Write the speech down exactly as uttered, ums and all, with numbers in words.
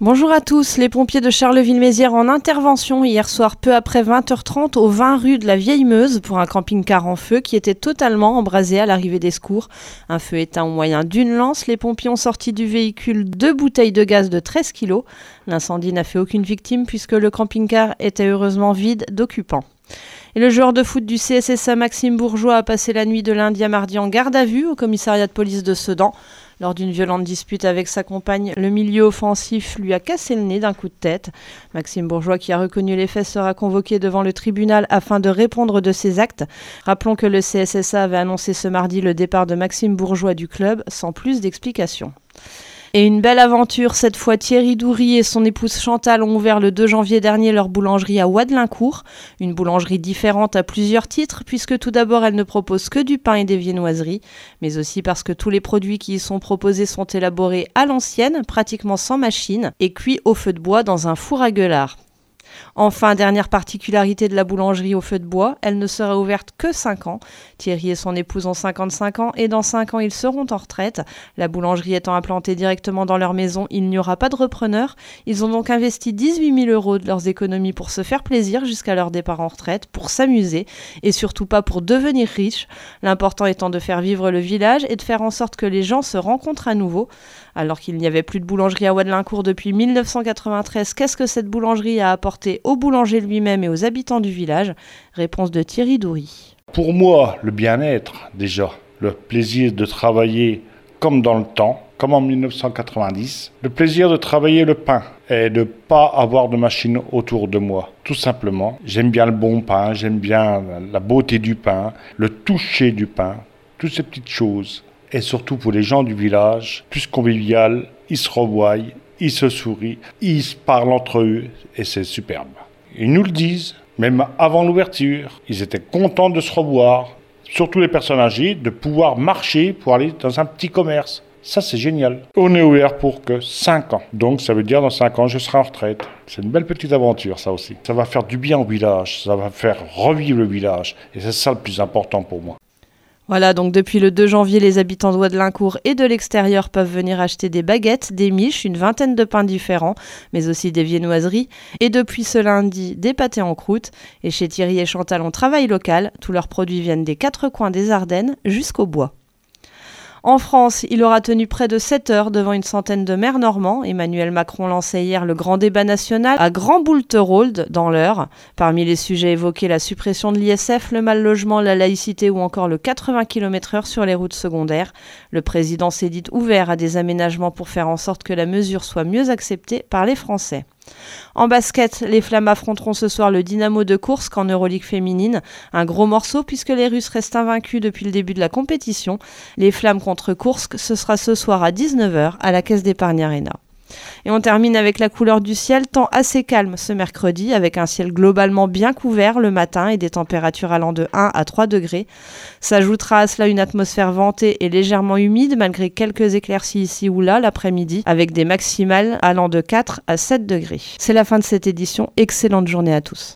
Bonjour à tous, les pompiers de Charleville-Mézières en intervention hier soir peu après vingt heures trente au vingt rue de la Vieille Meuse pour un camping-car en feu qui était totalement embrasé à l'arrivée des secours. Un feu éteint au moyen d'une lance, les pompiers ont sorti du véhicule deux bouteilles de gaz de treize kilos. L'incendie n'a fait aucune victime puisque le camping-car était heureusement vide d'occupants. Et le joueur de foot du C S S A Maxime Bourgeois a passé la nuit de lundi à mardi en garde à vue au commissariat de police de Sedan. Lors d'une violente dispute avec sa compagne, le milieu offensif lui a cassé le nez d'un coup de tête. Maxime Bourgeois, qui a reconnu les faits, sera convoqué devant le tribunal afin de répondre de ses actes. Rappelons que le C S S A avait annoncé ce mardi le départ de Maxime Bourgeois du club sans plus d'explications. Et une belle aventure, cette fois Thierry Doury et son épouse Chantal ont ouvert le deux janvier dernier leur boulangerie à Ouadelincourt. Une boulangerie différente à plusieurs titres, puisque tout d'abord elle ne propose que du pain et des viennoiseries, mais aussi parce que tous les produits qui y sont proposés sont élaborés à l'ancienne, pratiquement sans machine, et cuits au feu de bois dans un four à gueulard. Enfin, dernière particularité de la boulangerie au feu de bois, elle ne sera ouverte que cinq ans. Thierry et son épouse ont cinquante-cinq ans et dans cinq ans, ils seront en retraite. La boulangerie étant implantée directement dans leur maison, il n'y aura pas de repreneur. Ils ont donc investi dix-huit mille euros de leurs économies pour se faire plaisir jusqu'à leur départ en retraite, pour s'amuser et surtout pas pour devenir riches. L'important étant de faire vivre le village et de faire en sorte que les gens se rencontrent à nouveau. Alors qu'il n'y avait plus de boulangerie à Ouadelincourt depuis mille neuf cent quatre-vingt-treize, qu'est-ce que cette boulangerie a apporté au boulanger lui-même et aux habitants du village? Réponse de Thierry Doury. Pour moi, le bien-être, déjà, le plaisir de travailler comme dans le temps, comme en mille neuf cent quatre-vingt-dix, le plaisir de travailler le pain et de ne pas avoir de machine autour de moi. Tout simplement, j'aime bien le bon pain, j'aime bien la beauté du pain, le toucher du pain, toutes ces petites choses. Et surtout pour les gens du village, plus convivial, ils se revoient, ils se sourient, ils se parlent entre eux et c'est superbe. Ils nous le disent, même avant l'ouverture, ils étaient contents de se revoir, surtout les personnes âgées, de pouvoir marcher pour aller dans un petit commerce. Ça, c'est génial. On est ouvert pour que cinq ans. Donc, ça veut dire dans cinq ans, je serai en retraite. C'est une belle petite aventure, ça aussi. Ça va faire du bien au village, ça va faire revivre le village. Et c'est ça le plus important pour moi. Voilà, donc depuis le deux janvier, les habitants de Ouadelincourt et de l'extérieur peuvent venir acheter des baguettes, des miches, une vingtaine de pains différents, mais aussi des viennoiseries. Et depuis ce lundi, des pâtés en croûte. Et chez Thierry et Chantal, on travaille local. Tous leurs produits viennent des quatre coins des Ardennes jusqu'au bois. En France, il aura tenu près de sept heures devant une centaine de maires normands. Emmanuel Macron lançait hier le grand débat national à Grand-Boulterold dans l'Eure. Parmi les sujets évoqués, la suppression de l'I S F, le mal-logement, la laïcité ou encore le quatre-vingts kilomètres heure sur les routes secondaires. Le président s'est dit ouvert à des aménagements pour faire en sorte que la mesure soit mieux acceptée par les Français. En basket, les Flammes affronteront ce soir le Dynamo de Koursk en Euroleague féminine. Un gros morceau puisque les Russes restent invaincus depuis le début de la compétition. Les Flammes contre Koursk, ce sera ce soir à dix-neuf heures à la Caisse d'Épargne Arena. Et on termine avec la couleur du ciel, temps assez calme ce mercredi, avec un ciel globalement bien couvert le matin et des températures allant de un à trois degrés. S'ajoutera à cela une atmosphère ventée et légèrement humide, malgré quelques éclaircies ici ou là l'après-midi, avec des maximales allant de quatre à sept degrés. C'est la fin de cette édition, excellente journée à tous.